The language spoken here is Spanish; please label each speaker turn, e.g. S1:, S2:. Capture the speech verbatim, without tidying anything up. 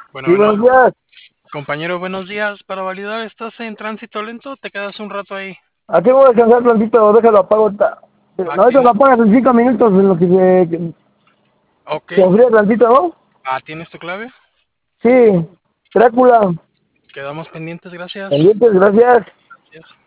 S1: Bueno,
S2: Sí,
S1: bueno,
S2: buenos días.
S1: compañero, buenos días. Para validar, ¿estás en tránsito lento? ¿Te quedas un rato ahí?
S2: Aquí voy a descansar tantito, déjalo apago. ta-
S1: Ah,
S2: No, ahorita lo
S1: ¿tienes?
S2: apagas en cinco minutos en lo que se,
S1: Ok.
S2: se enfría tantito, ¿no?
S1: Ah, ¿tienes tu clave?
S2: Sí, Drácula.
S1: Quedamos pendientes, gracias.
S2: Pendientes, gracias.
S1: Gracias.